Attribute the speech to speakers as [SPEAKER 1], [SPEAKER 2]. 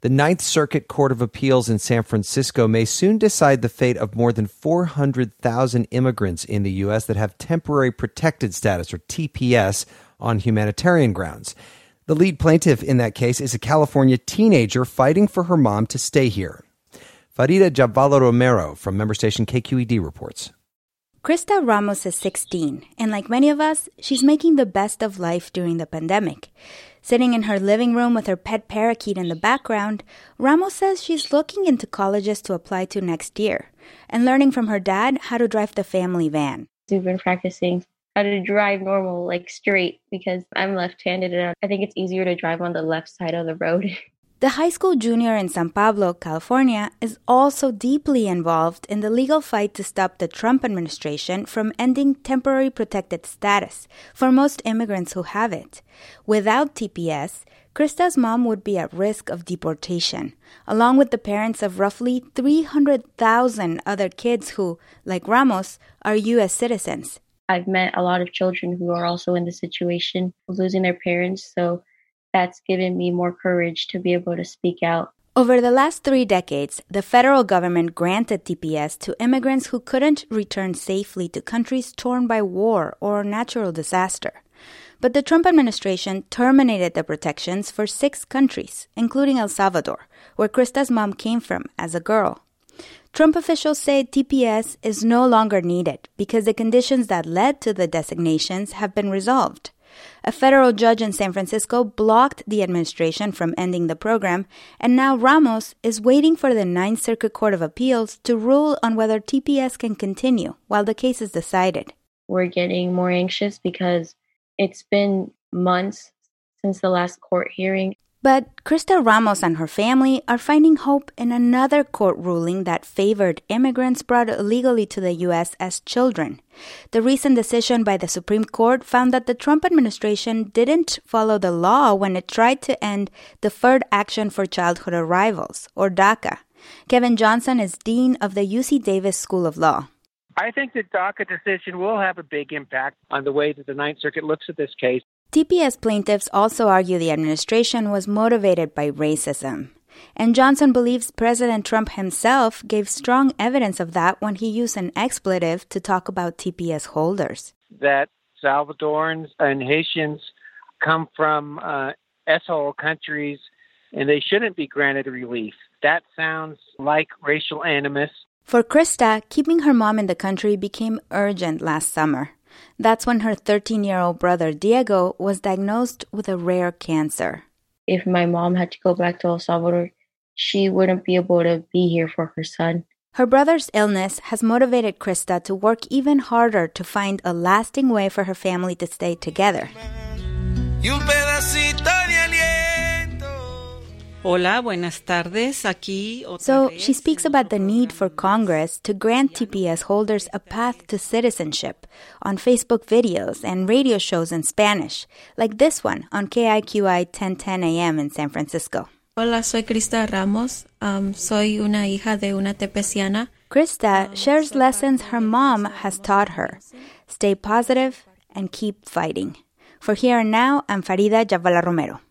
[SPEAKER 1] The Ninth Circuit Court of Appeals in San Francisco may soon decide the fate of more than 400,000 immigrants in the U.S. that have temporary protected status, or TPS, on humanitarian grounds. The lead plaintiff in that case is a California teenager fighting for her mom to stay here. Farida Jhabvala-Romero from member station KQED reports.
[SPEAKER 2] Krista Ramos is 16, and like many of us, she's making the best of life during the pandemic. Sitting in her living room with her pet parakeet in the background, Ramos says she's looking into colleges to apply to next year and learning from her dad how to drive the family van.
[SPEAKER 3] We've been practicing how to drive normal, like straight, because I'm left-handed and I think it's easier to drive on the left side of the road.
[SPEAKER 2] The high school junior in San Pablo, California, is also deeply involved in the legal fight to stop the Trump administration from ending temporary protected status for most immigrants who have it. Without TPS, Krista's mom would be at risk of deportation, along with the parents of roughly 300,000 other kids who, like Ramos, are U.S. citizens.
[SPEAKER 3] I've met a lot of children who are also in the situation of losing their parents, so that's given me more courage to be able to speak out.
[SPEAKER 2] Over the last 3 decades, the federal government granted TPS to immigrants who couldn't return safely to countries torn by war or natural disaster. But the Trump administration terminated the protections for 6 countries, including El Salvador, where Krista's mom came from as a girl. Trump officials say TPS is no longer needed because the conditions that led to the designations have been resolved. A federal judge in San Francisco blocked the administration from ending the program, and now Ramos is waiting for the Ninth Circuit Court of Appeals to rule on whether TPS can continue while the case is decided.
[SPEAKER 3] We're getting more anxious because it's been months since the last court hearing.
[SPEAKER 2] But Krista Ramos and her family are finding hope in another court ruling that favored immigrants brought illegally to the U.S. as children. The recent decision by the Supreme Court found that the Trump administration didn't follow the law when it tried to end Deferred Action for Childhood Arrivals, or DACA. Kevin Johnson is dean of the UC Davis School of Law.
[SPEAKER 4] I think the DACA decision will have a big impact on the way that the Ninth Circuit looks at this case.
[SPEAKER 2] TPS plaintiffs also argue the administration was motivated by racism. And Johnson believes President Trump himself gave strong evidence of that when he used an expletive to talk about TPS holders.
[SPEAKER 4] That Salvadorans and Haitians come from S-hole countries and they shouldn't be granted relief. That sounds like racial animus.
[SPEAKER 2] For Krista, keeping her mom in the country became urgent last summer. That's when her 13-year-old brother Diego was diagnosed with a rare cancer.
[SPEAKER 3] If my mom had to go back to El Salvador, she wouldn't be able to be here for her son.
[SPEAKER 2] Her brother's illness has motivated Krista to work even harder to find a lasting way for her family to stay together.
[SPEAKER 5] Hola, buenas tardes. Aquí
[SPEAKER 2] So she speaks about the need for Congress to grant TPS holders a path to citizenship on Facebook videos and radio shows in Spanish, like this one on KIQI 1010 AM in San Francisco.
[SPEAKER 6] Hola, soy Krista Ramos. Soy una hija de una tepeciana.
[SPEAKER 2] Krista shares lessons her mom has taught her. Stay positive and keep fighting. For Here and Now, I'm Farida Jhabvala-Romero.